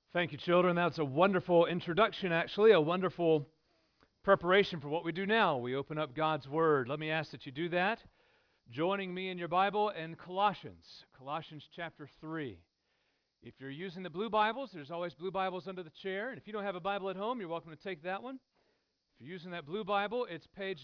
Thank you, children. That's a wonderful introduction, actually, a wonderful preparation for what we do now. We open up God's Word. Let me ask that you do that, joining me in your Bible in Colossians chapter 3. If you're using the blue Bibles, there's always blue Bibles under the chair. And if you don't have a Bible at home, you're welcome to take that one. If you're using that blue Bible, it's page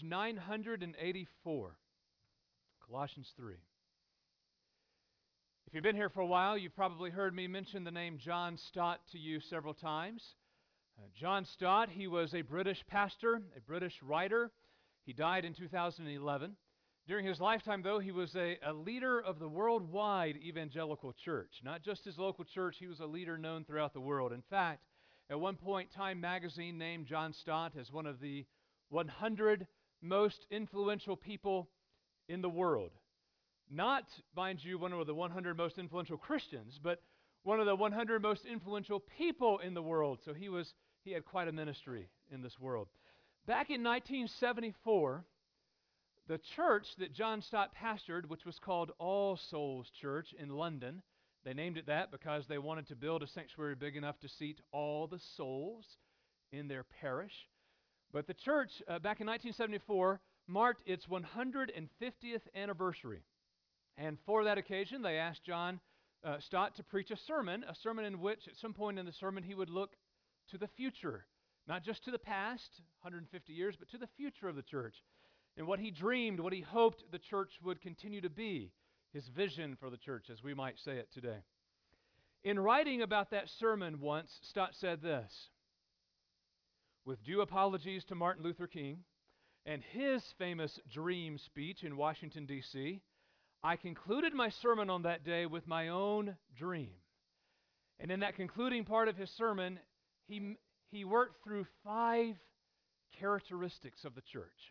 984. Colossians 3. If you've been here for a while, you've probably heard me mention the name John Stott to you several times. John Stott, he was a British pastor, a British writer. He died in 2011. During his lifetime, though, he was a leader of the worldwide evangelical church. Not just his local church, he was a leader known throughout the world. In fact, at one point, Time magazine named John Stott as one of the 100 most influential people in the world. Not, mind you, one of the 100 most influential Christians, but one of the 100 most influential people in the world. So he had quite a ministry in this world. Back in 1974, the church that John Stott pastored, which was called All Souls Church in London, they named it that because they wanted to build a sanctuary big enough to seat all the souls in their parish. But the church, back in 1974, marked its 150th anniversary. And for that occasion, they asked John Stott to preach a sermon in which at some point in the sermon he would look to the future, not just to the past, 150 years, but to the future of the church, and what he dreamed, what he hoped the church would continue to be, his vision for the church, as we might say it today. In writing about that sermon once, Stott said this: "With due apologies to Martin Luther King and his famous dream speech in Washington, D.C., I concluded my sermon on that day with my own dream." And in that concluding part of his sermon, he worked through 5 characteristics of the church,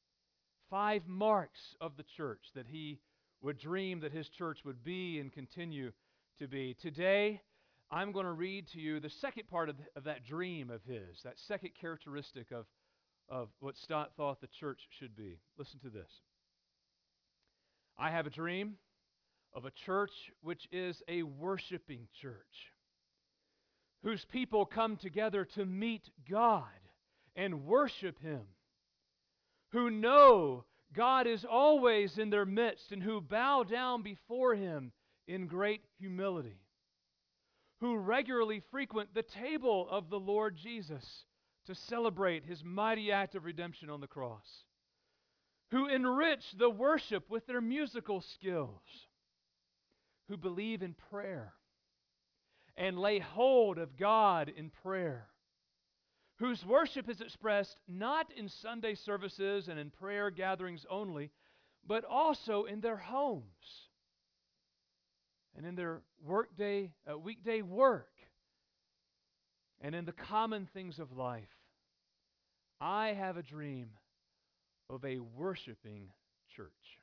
5 marks of the church that he would dream that his church would be and continue to be. Today, I'm going to read to you the second part of that dream of his, that second characteristic of what Stott thought the church should be. Listen to this. "I have a dream of a church which is a worshiping church, whose people come together to meet God and worship Him, who know God is always in their midst and who bow down before Him in great humility, who regularly frequent the table of the Lord Jesus to celebrate His mighty act of redemption on the cross, who enrich the worship with their musical skills, who believe in prayer and lay hold of God in prayer, whose worship is expressed not in Sunday services and in prayer gatherings only, but also in their homes and in their weekday work and in the common things of life. I have a dream of a worshiping church."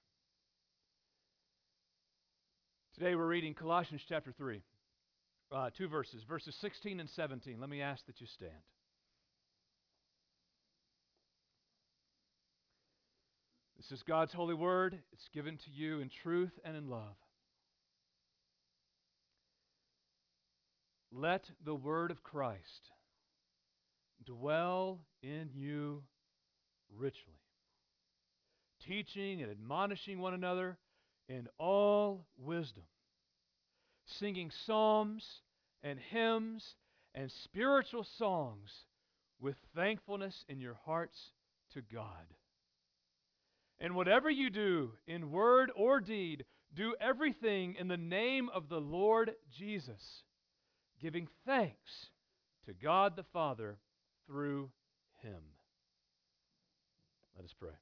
Today we're reading Colossians chapter 3, 2 verses, verses 16 and 17. Let me ask that you stand. This is God's holy word. It's given to you in truth and in love. "Let the word of Christ dwell in you richly, teaching and admonishing one another in all wisdom, singing psalms and hymns and spiritual songs with thankfulness in your hearts to God. And whatever you do in word or deed, do everything in the name of the Lord Jesus, giving thanks to God the Father through Him." Let us pray.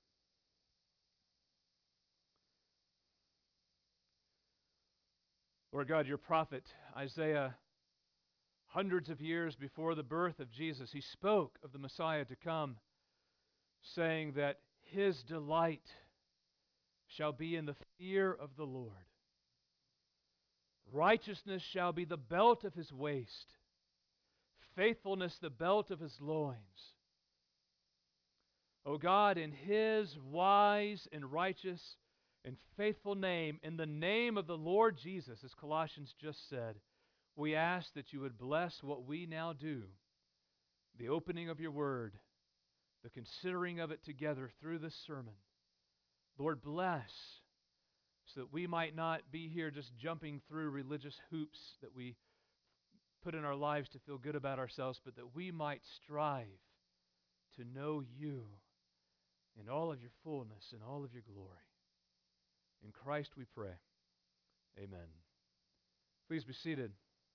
Lord God, your prophet Isaiah, hundreds of years before the birth of Jesus, he spoke of the Messiah to come, saying that his delight shall be in the fear of the Lord. Righteousness shall be the belt of his waist, faithfulness the belt of his loins. O God, in his wise and righteous and faithful name, in the name of the Lord Jesus, as Colossians just said, we ask that you would bless what we now do, the opening of your word, the considering of it together through this sermon. Lord, bless so that we might not be here just jumping through religious hoops that we put in our lives to feel good about ourselves, but that we might strive to know you in all of your fullness and all of your glory. In Christ we pray. Amen. Please be seated.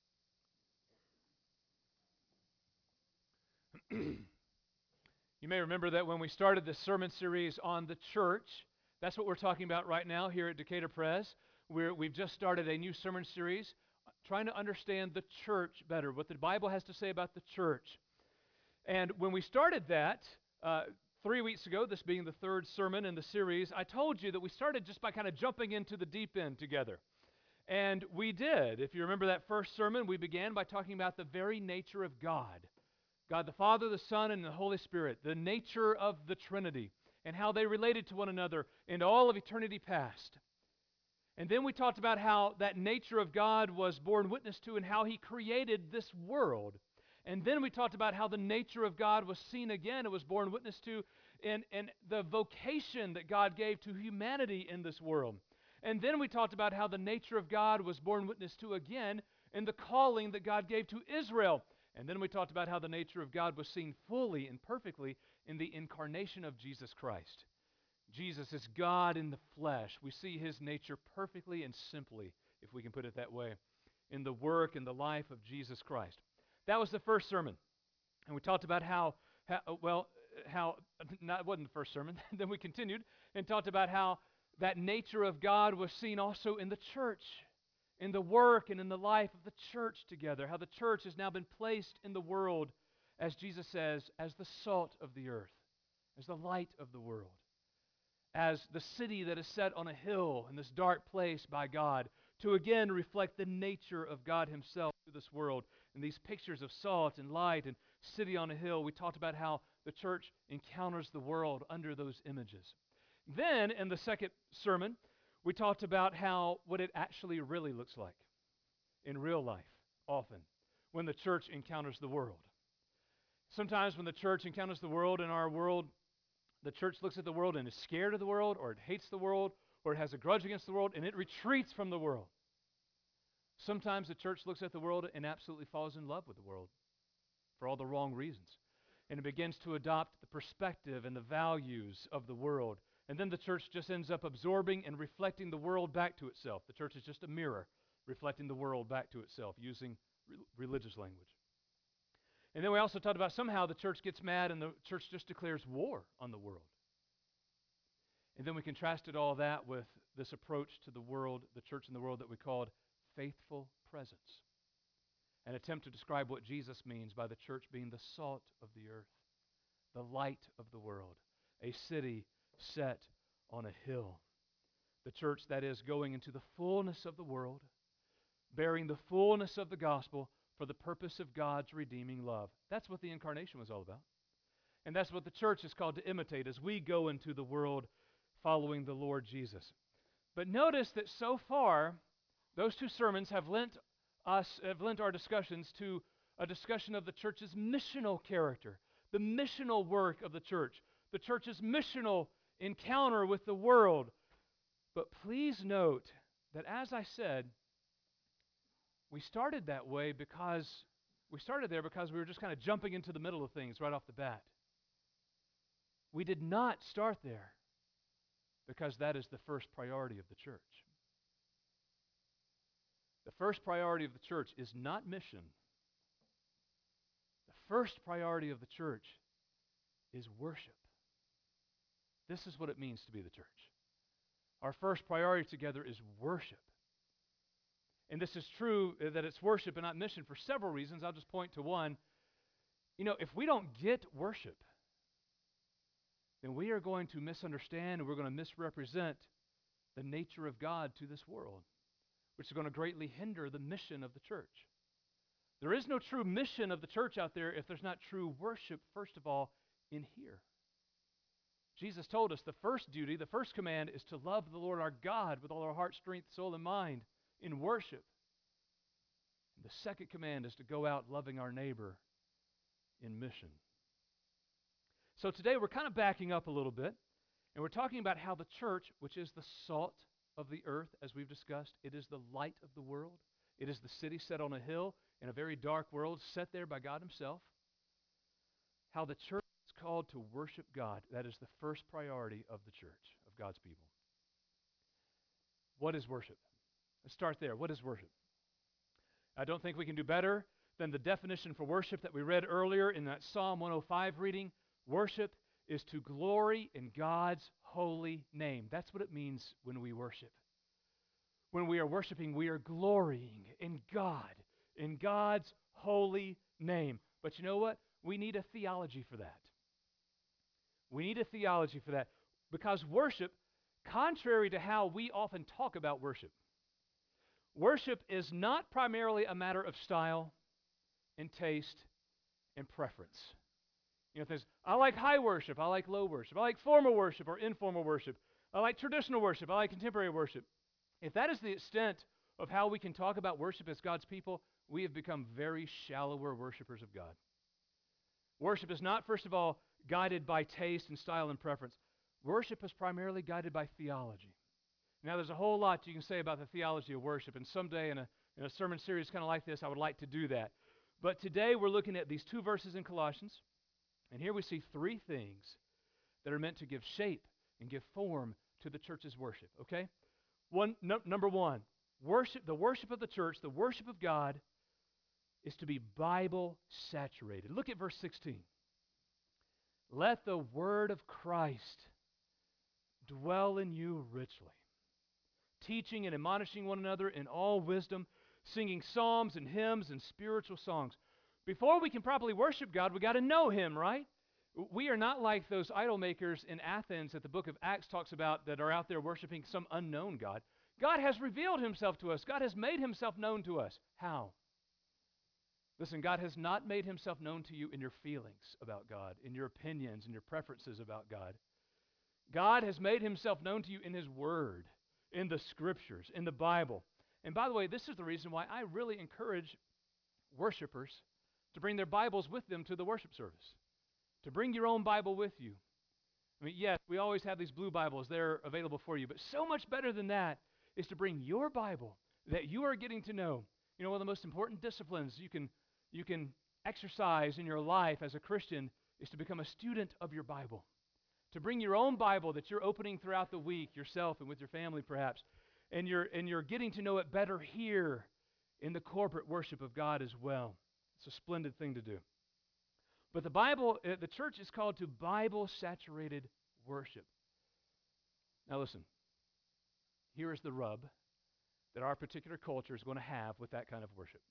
You may remember that when we started this sermon series on the church, that's what we're talking about right now here at Decatur Pres. We've just started a new sermon series trying to understand the church better, what the Bible has to say about the church. And when we started that 3 weeks ago, this being the third sermon in the series, I told you that we started just by kind of jumping into the deep end together. And we did. If you remember that first sermon, we began by talking about the very nature of God. God the Father, the Son, and the Holy Spirit, the nature of the Trinity, and how they related to one another in all of eternity past. And then we talked about how that nature of God was borne witness to and how He created this world. And then we talked about how the nature of God was seen again, it was borne witness to in the vocation that God gave to humanity in this world. And then we talked about how the nature of God was borne witness to again in the calling that God gave to Israel. And then we talked about how the nature of God was seen fully and perfectly in the incarnation of Jesus Christ. Jesus is God in the flesh. We see His nature perfectly and simply, if we can put it that way, in the work and the life of Jesus Christ. That was the first sermon. And we talked about it wasn't the first sermon. Then we continued and talked about how that nature of God was seen also in the church, in the work and in the life of the church together, how the church has now been placed in the world, as Jesus says, as the salt of the earth, as the light of the world, as the city that is set on a hill in this dark place by God, to again reflect the nature of God Himself to this world. And these pictures of salt and light and city on a hill, we talked about how the church encounters the world under those images. Then, in the second sermon, we talked about what it actually really looks like in real life, often, when the church encounters the world. Sometimes when the church encounters the world in our world, the church looks at the world and is scared of the world, or it hates the world, or it has a grudge against the world, and it retreats from the world. Sometimes the church looks at the world and absolutely falls in love with the world for all the wrong reasons. And it begins to adopt the perspective and the values of the world. And then the church just ends up absorbing and reflecting the world back to itself. The church is just a mirror reflecting the world back to itself using religious language. And then we also talked about somehow the church gets mad and the church just declares war on the world. And then we contrasted all that with this approach to the world, the church in the world that we called faithful presence. An attempt to describe what Jesus means by the church being the salt of the earth, the light of the world, a city set on a hill. The church, that is, going into the fullness of the world, bearing the fullness of the gospel for the purpose of God's redeeming love. That's what the incarnation was all about. And that's what the church is called to imitate as we go into the world following the Lord Jesus. But notice that so far, those two sermons have lent our discussions to a discussion of the church's missional character, the missional work of the church's missional encounter with the world. But please note that, as I said, we started that way because we were just kind of jumping into the middle of things right off the bat. We did not start there because that is the first priority of the church. The first priority of the church is not mission. The first priority of the church is worship. This is what it means to be the church. Our first priority together is worship. And this is true that it's worship and not mission for several reasons. I'll just point to one. If we don't get worship, then we are going to misunderstand and we're going to misrepresent the nature of God to this world, which is going to greatly hinder the mission of the church. There is no true mission of the church out there if there's not true worship, first of all, in here. Jesus told us the first duty, the first command is to love the Lord our God with all our heart, strength, soul, and mind in worship. The second command is to go out loving our neighbor in mission. So today we're kind of backing up a little bit, and we're talking about how the church, which is the salt of the earth, as we've discussed, it is the light of the world. It is the city set on a hill in a very dark world, set there by God himself. How the church is called to worship God. That is the first priority of the church, of God's people. What is worship? Let's start there. What is worship? I don't think we can do better than the definition for worship that we read earlier in that Psalm 105 reading. Worship is to glory in God's holy name. That's what it means when we worship. When we are worshiping, we are glorying in God, in God's holy name. But you know what? We need a theology for that. We need a theology for that. Because worship, contrary to how we often talk about worship, worship is not primarily a matter of style and taste and preference. You know, things, I like high worship, I like low worship, I like formal worship or informal worship, I like traditional worship, I like contemporary worship. If that is the extent of how we can talk about worship as God's people, we have become very shallower worshipers of God. Worship is not, first of all, guided by taste and style and preference. Worship is primarily guided by theology. Now, there's a whole lot you can say about the theology of worship, and someday in a sermon series kind of like this, I would like to do that. But today we're looking at these two verses in Colossians, and here we see three things that are meant to give shape and give form to the church's worship, okay? Number one, the worship of the church, the worship of God, is to be Bible-saturated. Look at verse 16. Let the word of Christ dwell in you richly, teaching and admonishing one another in all wisdom, singing psalms and hymns and spiritual songs. Before we can properly worship God, we got to know him, right? We are not like those idol makers in Athens that the book of Acts talks about that are out there worshiping some unknown God. God has revealed himself to us. God has made himself known to us. How? Listen, God has not made himself known to you in your feelings about God, in your opinions and your preferences about God. God has made himself known to you in his word, in the scriptures, in the Bible. And by the way, this is the reason why I really encourage worshipers to bring their Bibles with them to the worship service. To bring your own Bible with you. I mean, yes, we always have these blue Bibles. They're available for you. But so much better than that is to bring your Bible that you are getting to know. You know, one of the most important disciplines you can exercise in your life as a Christian is to become a student of your Bible. To bring your own Bible that you're opening throughout the week, yourself and with your family perhaps, and you're getting to know it better here in the corporate worship of God as well. It's a splendid thing to do. But the church is called to Bible-saturated worship. Now listen, here is the rub that our particular culture is going to have with that kind of worship.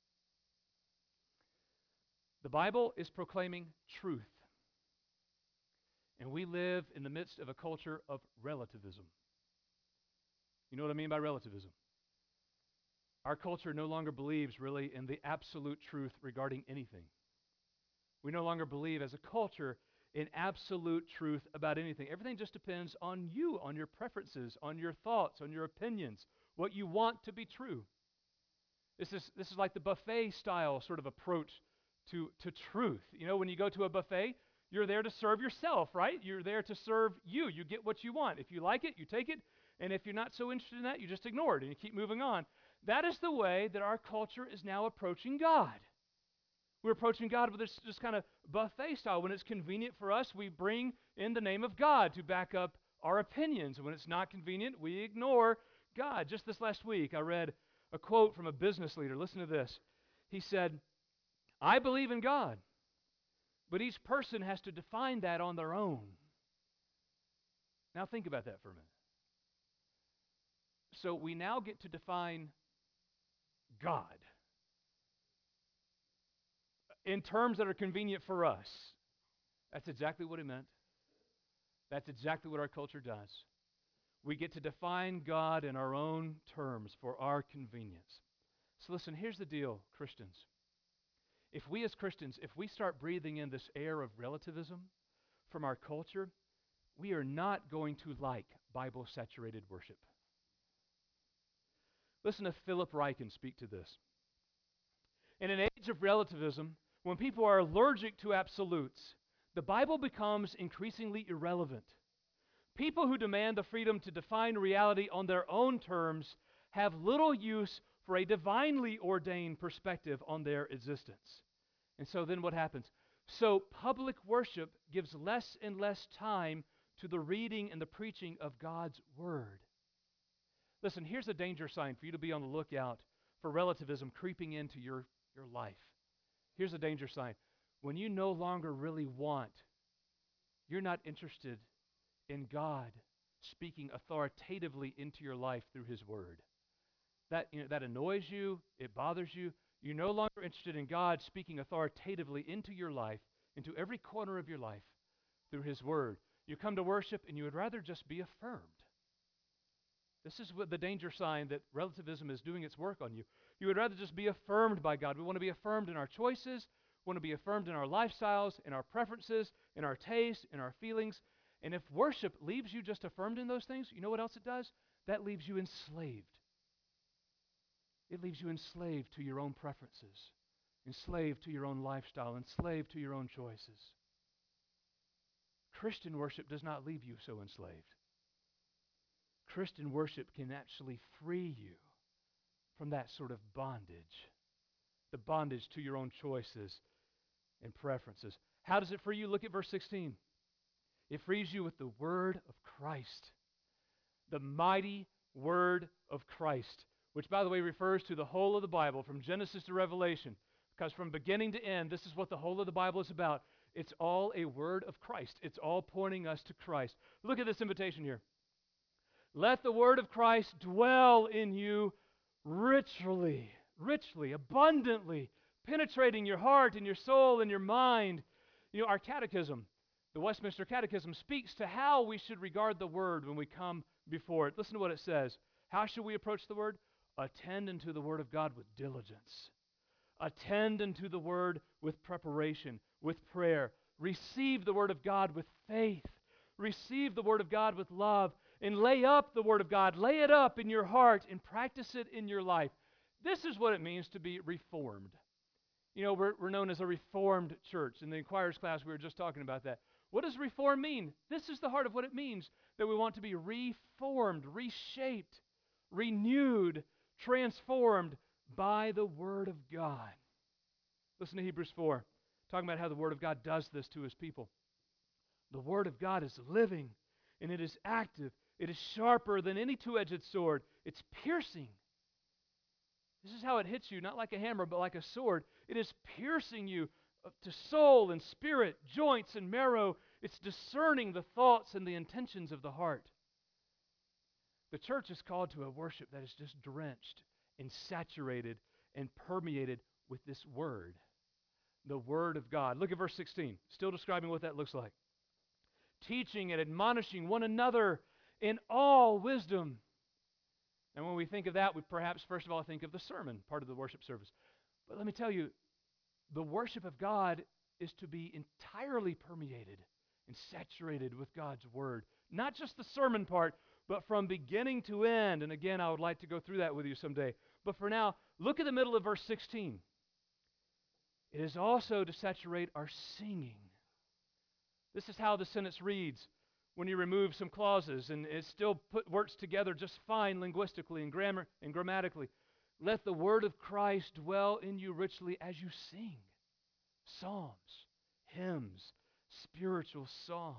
The Bible is proclaiming truth, and we live in the midst of a culture of relativism. You know what I mean by relativism? Our culture no longer believes really in the absolute truth regarding anything. We no longer believe as a culture in absolute truth about anything. Everything just depends on you, on your preferences, on your thoughts, on your opinions, what you want to be true. This is like the buffet style sort of approach to truth. You know, when you go to a buffet, you're there to serve yourself, right? You're there to serve you. You get what you want. If you like it, you take it. And if you're not so interested in that, you just ignore it and you keep moving on. That is the way that our culture is now approaching God. We're approaching God with this just kind of buffet style. When it's convenient for us, we bring in the name of God to back up our opinions. And when it's not convenient, we ignore God. Just this last week, I read a quote from a business leader. Listen to this. He said, I believe in God, but each person has to define that on their own. Now think about that for a minute. So we now get to define God in terms that are convenient for us. That's exactly what he meant. That's exactly what our culture does. We get to define God in our own terms for our convenience. So listen, here's the deal, Christians. If we as Christians, if we start breathing in this air of relativism from our culture, we are not going to like Bible-saturated worship. Listen to Philip Ryken speak to this. In an age of relativism, when people are allergic to absolutes, the Bible becomes increasingly irrelevant. People who demand the freedom to define reality on their own terms have little use for a divinely ordained perspective on their existence. And so then what happens? So public worship gives less and less time to the reading and the preaching of God's Word. Listen, here's a danger sign for you to be on the lookout for relativism creeping into your life. Here's a danger sign. When you no longer really want, you're not interested in God speaking authoritatively into your life through His Word. That annoys you, it bothers you. You're no longer interested in God speaking authoritatively into your life, into every corner of your life through His Word. You come to worship and you would rather just be affirmed. This is what the danger sign that relativism is doing its work on you. You would rather just be affirmed by God. We want to be affirmed in our choices, we want to be affirmed in our lifestyles, in our preferences, in our tastes, in our feelings. And if worship leaves you just affirmed in those things, you know what else it does? That leaves you enslaved. It leaves you enslaved to your own preferences, enslaved to your own lifestyle, enslaved to your own choices. Christian worship does not leave you so enslaved. Christian worship can actually free you from that sort of bondage, the bondage to your own choices and preferences. How does it free you? Look at verse 16. It frees you with the word of Christ, the mighty word of Christ, which, by the way, refers to the whole of the Bible from Genesis to Revelation, because from beginning to end, this is what the whole of the Bible is about. It's all a word of Christ. It's all pointing us to Christ. Look at this invitation here. Let the word of Christ dwell in you richly, abundantly, penetrating your heart and your soul and your mind. You know, our catechism, the Westminster Catechism, speaks to how we should regard the word when we come before it. Listen to what it says. How should we approach the word? Attend unto the word of God with diligence. Attend unto the word with preparation, with prayer. Receive the word of God with faith. Receive the word of God with love. And lay up the word of God. Lay it up in your heart and practice it in your life. This is what it means to be reformed. You know, we're known as a reformed church. In the Inquirers class, we were just talking about that. What does reform mean? This is the heart of what it means, that we want to be reformed, reshaped, renewed, transformed by the Word of God. Listen to Hebrews 4, talking about how the Word of God does this to His people. The Word of God is living, and it is active. It is sharper than any two-edged sword. It's piercing. This is how it hits you, not like a hammer, but like a sword. It is piercing you to soul and spirit, joints and marrow. It's discerning the thoughts and the intentions of the heart. The church is called to a worship that is just drenched and saturated and permeated with this word, the Word of God. Look at verse 16, still describing what that looks like. Teaching and admonishing one another in all wisdom. And when we think of that, we perhaps first of all think of the sermon, part of the worship service. But let me tell you, the worship of God is to be entirely permeated and saturated with God's Word. Not just the sermon part, but from beginning to end. And again, I would like to go through that with you someday. But for now, look at the middle of verse 16. It is also to saturate our singing. This is how the sentence reads when you remove some clauses, and it still works together just fine linguistically and grammatically. Let the word of Christ dwell in you richly as you sing psalms, hymns, spiritual songs.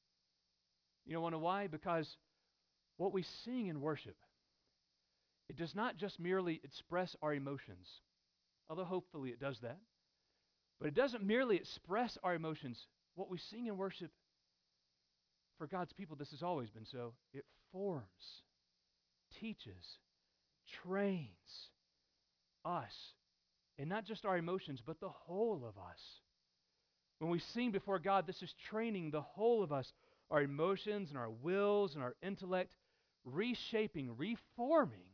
You know why? Because what we sing in worship, it does not just merely express our emotions, although hopefully it does that, but it doesn't merely express our emotions. What we sing in worship, for God's people, this has always been so. It forms, teaches, trains us, and not just our emotions, but the whole of us. When we sing before God, this is training the whole of us, our emotions and our wills and our intellect, reshaping, reforming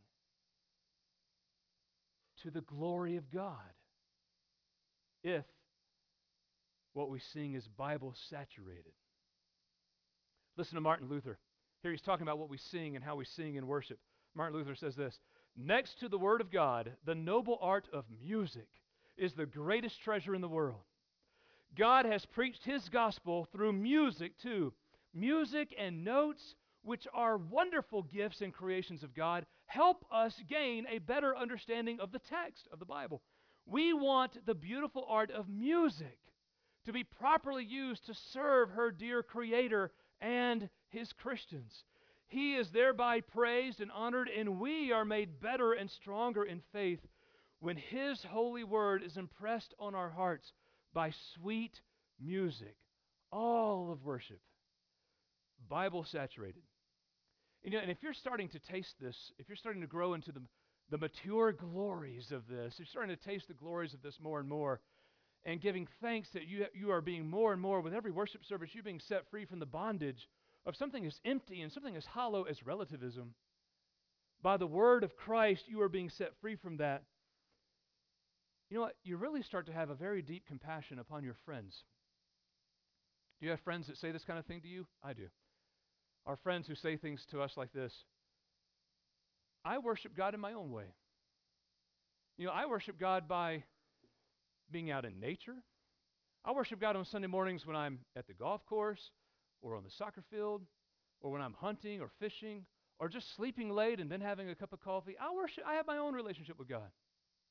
to the glory of God. If what we sing is Bible saturated. Listen to Martin Luther. Here he's talking about what we sing and how we sing in worship. Martin Luther says this: next to the Word of God, the noble art of music is the greatest treasure in the world. God has preached His gospel through music too. Music and notes, which are wonderful gifts and creations of God, help us gain a better understanding of the text of the Bible. We want the beautiful art of music to be properly used to serve her dear Creator and His Christians. He is thereby praised and honored, and we are made better and stronger in faith when His holy word is impressed on our hearts by sweet music, all of worship, Bible saturated. And if you're starting to taste this, if you're starting to grow into the mature glories of this, if you're starting to taste the glories of this more and more, and giving thanks that you are being more and more, with every worship service, you're being set free from the bondage of something as empty and something as hollow as relativism. By the word of Christ, you are being set free from that. You know what? You really start to have a very deep compassion upon your friends. Do you have friends that say this kind of thing to you? I do. Our friends who say things to us like this: I worship God in my own way. I worship God by being out in nature. I worship God on Sunday mornings when I'm at the golf course or on the soccer field or when I'm hunting or fishing or just sleeping late and then having a cup of coffee. I have my own relationship with God.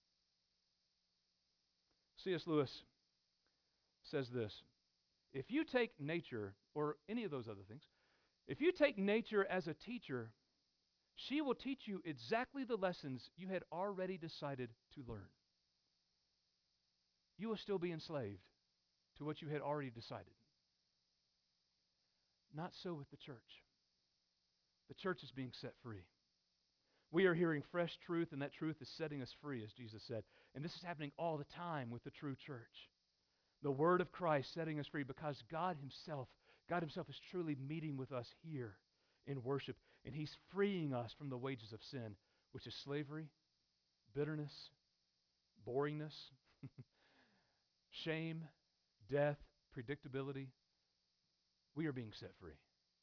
C.S. Lewis says this: if you take nature, or any of those other things, if you take nature as a teacher, she will teach you exactly the lessons you had already decided to learn. You will still be enslaved to what you had already decided. Not so with the church. The church is being set free. We are hearing fresh truth, and that truth is setting us free, as Jesus said. And this is happening all the time with the true church. The word of Christ setting us free, because God Himself is truly meeting with us here in worship, and He's freeing us from the wages of sin, which is slavery, bitterness, boringness, shame, death, predictability. We are being set free.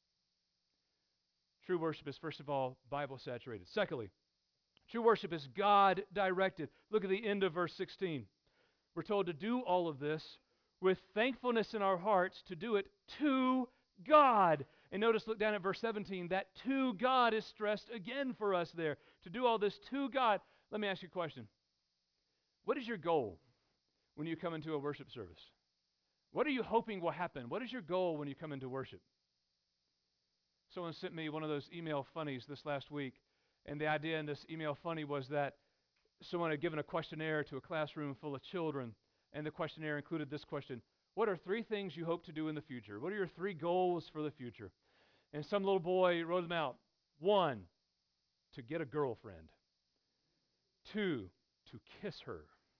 True worship is, first of all, Bible saturated. Secondly, true worship is God directed. Look at the end of verse 16. We're told to do all of this with thankfulness in our hearts, to do it to God. And notice, look down at verse 17, that to God is stressed again for us there. To do all this to God. Let me ask you a question. What is your goal when you come into a worship service? What are you hoping will happen? What is your goal when you come into worship? Someone sent me one of those email funnies this last week, and the idea in this email funny was that someone had given a questionnaire to a classroom full of children, and the questionnaire included this question: what are 3 things you hope to do in the future? What are your 3 goals for the future? And some little boy wrote them out. 1, to get a girlfriend. 2, to kiss her.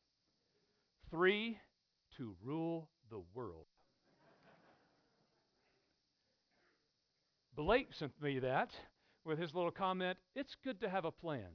3, to rule the world. Blake sent me that with his little comment, it's good to have a plan.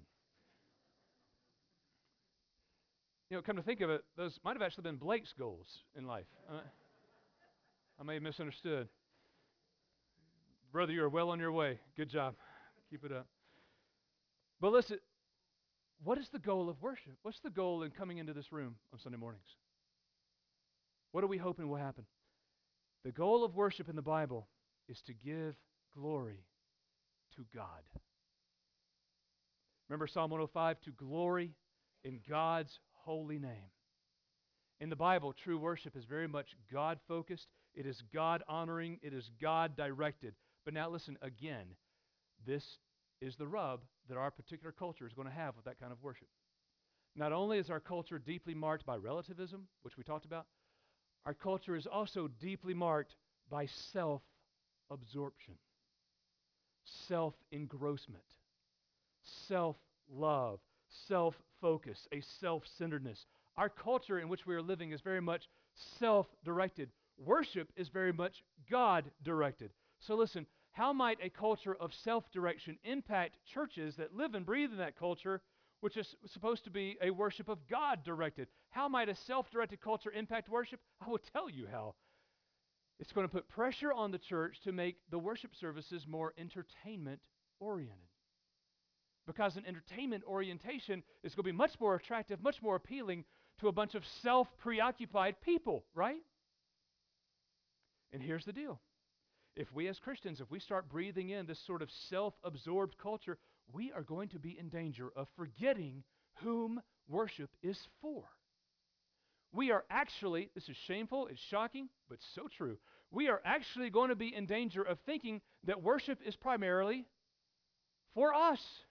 Come to think of it, those might have actually been Blake's goals in life. I may have misunderstood. Brother, you're well on your way. Good job. Keep it up. But listen, what is the goal of worship? What's the goal in coming into this room on Sunday mornings? What are we hoping will happen? The goal of worship in the Bible is to give glory to God. Remember Psalm 105, to glory in God's holy name. In the Bible, true worship is very much God-focused. It is God-honoring. It is God-directed. But now listen, again, this is the rub that our particular culture is going to have with that kind of worship. Not only is our culture deeply marked by relativism, which we talked about, our culture is also deeply marked by self-absorption, self-engrossment, self-love, self-focus, a self-centeredness. Our culture in which we are living is very much self-directed. Worship is very much God-directed. So listen, how might a culture of self-direction impact churches that live and breathe in that culture, which is supposed to be a worship of God-directed? How might a self-directed culture impact worship? I will tell you how. It's going to put pressure on the church to make the worship services more entertainment-oriented. Because an entertainment orientation is going to be much more attractive, much more appealing to a bunch of self-preoccupied people, right? And here's the deal. If we as Christians, if we start breathing in this sort of self-absorbed culture, we are going to be in danger of forgetting whom worship is for. We are actually, this is shameful, it's shocking, but so true. We are actually going to be in danger of thinking that worship is primarily for us.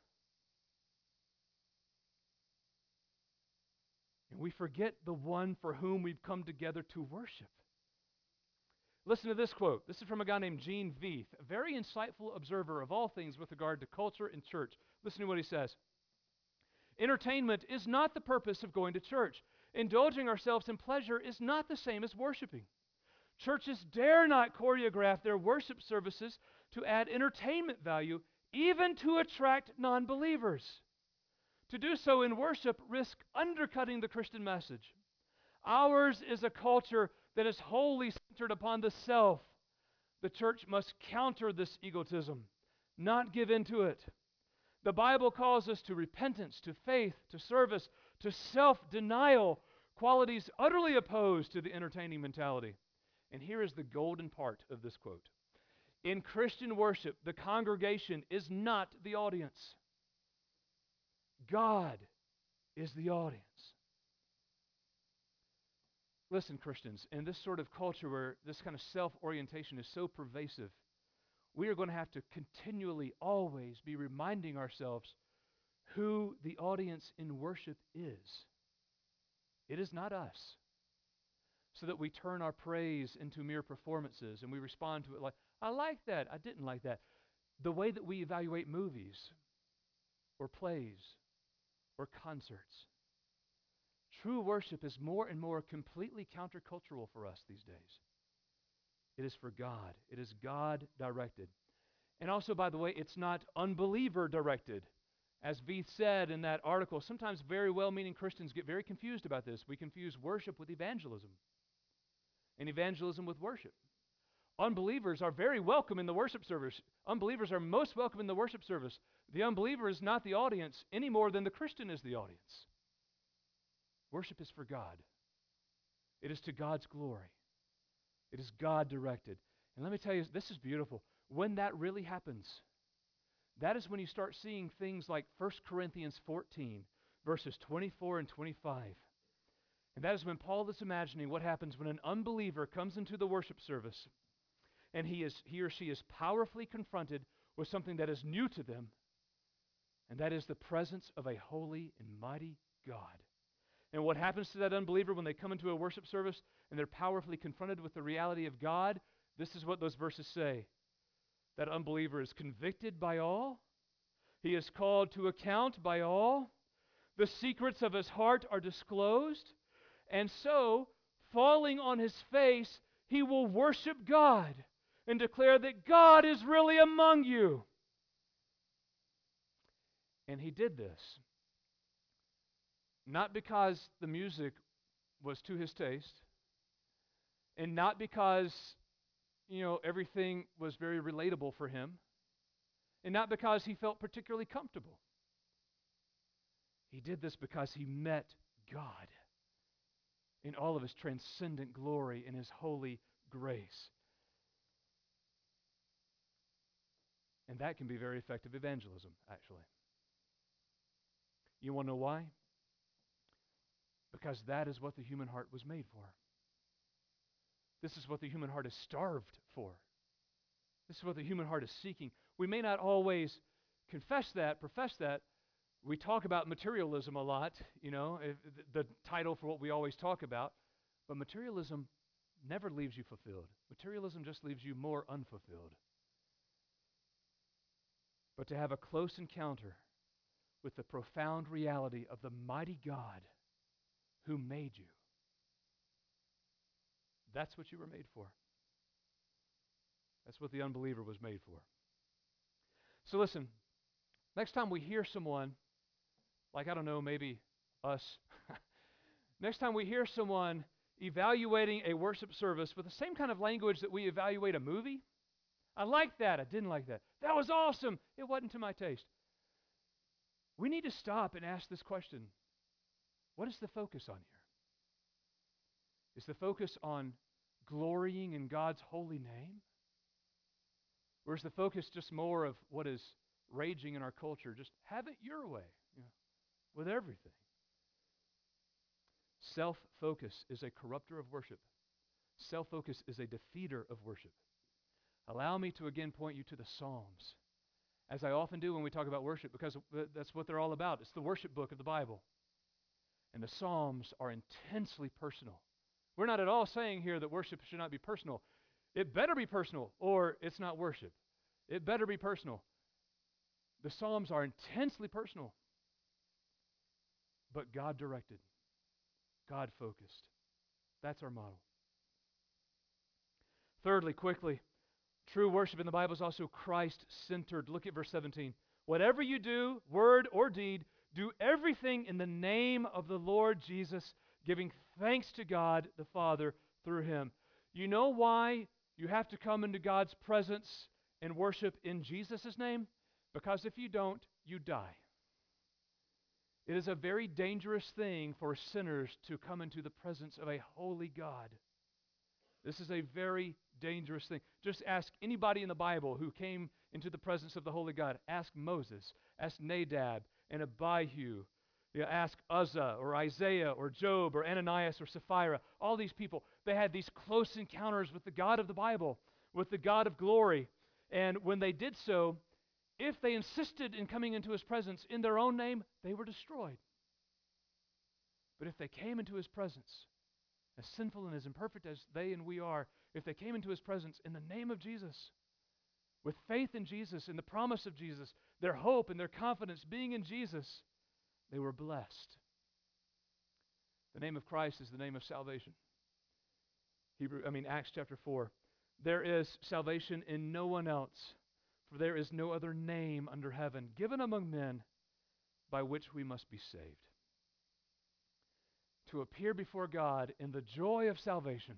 And we forget the one for whom we've come together to worship. Listen to this quote. This is from a guy named Gene Veith, a very insightful observer of all things with regard to culture and church. Listen to what he says. Entertainment is not the purpose of going to church. Indulging ourselves in pleasure is not the same as worshiping. Churches dare not choreograph their worship services to add entertainment value, even to attract non-believers. To do so in worship risks undercutting the Christian message. Ours is a culture that is wholly centered upon the self. The church must counter this egotism, not give in to it. The Bible calls us to repentance, to faith, to service, to self-denial, qualities utterly opposed to the entertaining mentality. And here is the golden part of this quote. In Christian worship, the congregation is not the audience. God is the audience. Listen, Christians, in this sort of culture where this kind of self-orientation is so pervasive, we are going to have to continually, always be reminding ourselves who the audience in worship is. It is not us. So that we turn our praise into mere performances and we respond to it like, I like that, I didn't like that. The way that we evaluate movies or plays or concerts. True worship is more and more completely countercultural for us these days. It is for God. It is God-directed. And also, by the way, it's not unbeliever-directed. As Veith said in that article, sometimes very well-meaning Christians get very confused about this. We confuse worship with evangelism and evangelism with worship. Unbelievers are very welcome in the worship service. Unbelievers are most welcome in the worship service. The unbeliever is not the audience any more than the Christian is the audience. Worship is for God. It is to God's glory. It is God-directed. And let me tell you, this is beautiful. When that really happens, that is when you start seeing things like 1 Corinthians 14, verses 24 and 25. And that is when Paul is imagining what happens when an unbeliever comes into the worship service and he or she is powerfully confronted with something that is new to them, and that is the presence of a holy and mighty God. And what happens to that unbeliever when they come into a worship service and they're powerfully confronted with the reality of God? This is what those verses say. That unbeliever is convicted by all. He is called to account by all. The secrets of his heart are disclosed. And so, falling on his face, he will worship God and declare that God is really among you. And he did this not because the music was to his taste, and not because, everything was very relatable for him, and not because he felt particularly comfortable. He did this because he met God in all of his transcendent glory and his holy grace. And that can be very effective evangelism, actually. You want to know why? Because that is what the human heart was made for. This is what the human heart is starved for. This is what the human heart is seeking. We may not always confess that, profess that. We talk about materialism a lot, the title for what we always talk about. But materialism never leaves you fulfilled. Materialism just leaves you more unfulfilled. But to have a close encounter with the profound reality of the mighty God who made you, that's what you were made for. That's what the unbeliever was made for. So listen, next time we hear someone, maybe us, next time we hear someone evaluating a worship service with the same kind of language that we evaluate a movie, I like that, I didn't like that. That was awesome, it wasn't to my taste. We need to stop and ask this question. What is the focus on here? Is the focus on glorying in God's holy name? Or is the focus just more of what is raging in our culture? Just have it your way, with everything. Self-focus is a corrupter of worship. Self-focus is a defeater of worship. Allow me to again point you to the Psalms, as I often do when we talk about worship, because that's what they're all about. It's the worship book of the Bible. And the Psalms are intensely personal. We're not at all saying here that worship should not be personal. It better be personal, or it's not worship. It better be personal. The Psalms are intensely personal, but God-directed, God-focused. That's our model. Thirdly, quickly, true worship in the Bible is also Christ-centered. Look at verse 17. Whatever you do, word or deed, do everything in the name of the Lord Jesus, giving thanks to God the Father through Him. You know why you have to come into God's presence and worship in Jesus' name? Because if you don't, you die. It is a very dangerous thing for sinners to come into the presence of a holy God. This is a very dangerous thing. Just ask anybody in the Bible who came into the presence of the holy God. Ask Moses, ask Nadab and Abihu. Ask Uzzah or Isaiah or Job or Ananias or Sapphira. All these people, they had these close encounters with the God of the Bible, with the God of glory. And when they did so, if they insisted in coming into His presence in their own name, they were destroyed. But if they came into His presence, as sinful and as imperfect as they and we are, if they came into His presence in the name of Jesus, with faith in Jesus, in the promise of Jesus, their hope and their confidence being in Jesus, they were blessed. The name of Christ is the name of salvation. Acts chapter 4. There is salvation in no one else, for there is no other name under heaven given among men by which we must be saved. To appear before God in the joy of salvation,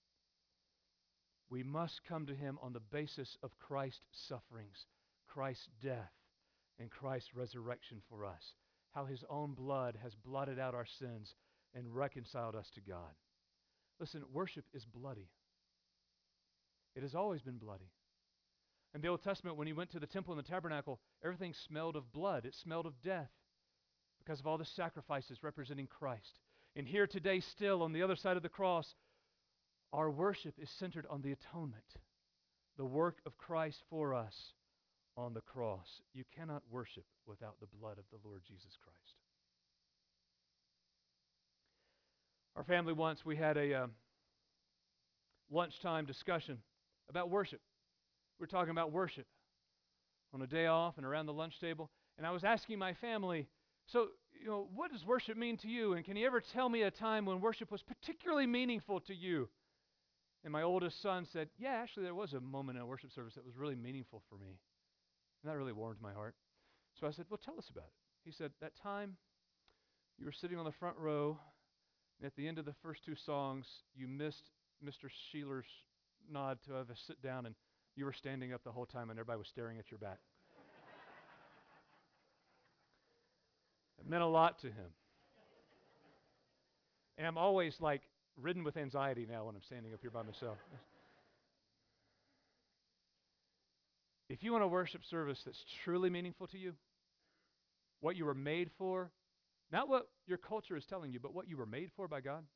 we must come to Him on the basis of Christ's sufferings, Christ's death, and Christ's resurrection for us. How His own blood has blotted out our sins and reconciled us to God. Listen, worship is bloody. It has always been bloody. In the Old Testament, when you went to the temple and the tabernacle, everything smelled of blood. It smelled of death because of all the sacrifices representing Christ. And here today still, on the other side of the cross, our worship is centered on the atonement, the work of Christ for us on the cross. You cannot worship without the blood of the Lord Jesus Christ. Our family once, we had a lunchtime discussion about worship. We were talking about worship on a day off and around the lunch table, and I was asking my family, so, what does worship mean to you? And can you ever tell me a time when worship was particularly meaningful to you? And my oldest son said, yeah, actually there was a moment in a worship service that was really meaningful for me. And that really warmed my heart. So I said, well, tell us about it. He said, that time you were sitting on the front row, and at the end of the first two songs, you missed Mr. Sheeler's nod to have a sit down, and you were standing up the whole time, and everybody was staring at your back. It meant a lot to him. And I'm always ridden with anxiety now when I'm standing up here by myself. If you want a worship service that's truly meaningful to you, what you were made for, not what your culture is telling you, but what you were made for by God,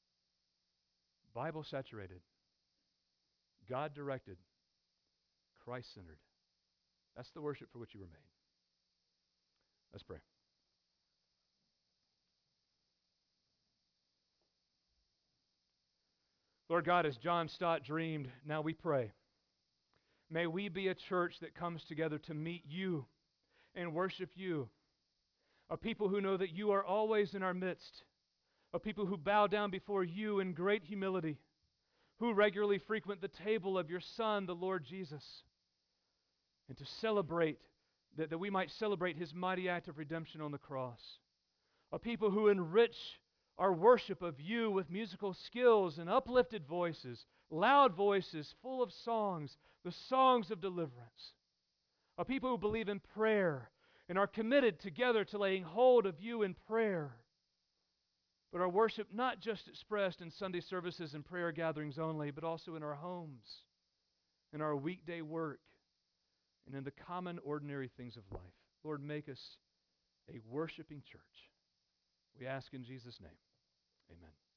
Bible saturated, God directed, Christ centered. That's the worship for which you were made. Let's pray. Lord God, as John Stott dreamed, now we pray. May we be a church that comes together to meet you and worship you. A people who know that you are always in our midst. A people who bow down before you in great humility. Who regularly frequent the table of your Son, the Lord Jesus. And to celebrate, that we might celebrate His mighty act of redemption on the cross. A people who enrich our worship of you with musical skills and uplifted voices, loud voices full of songs, the songs of deliverance. A people who believe in prayer and are committed together to laying hold of you in prayer. but our worship not just expressed in Sunday services and prayer gatherings only, but also in our homes, in our weekday work, and in the common, ordinary things of life. Lord, make us a worshiping church. We ask in Jesus' name. Amen.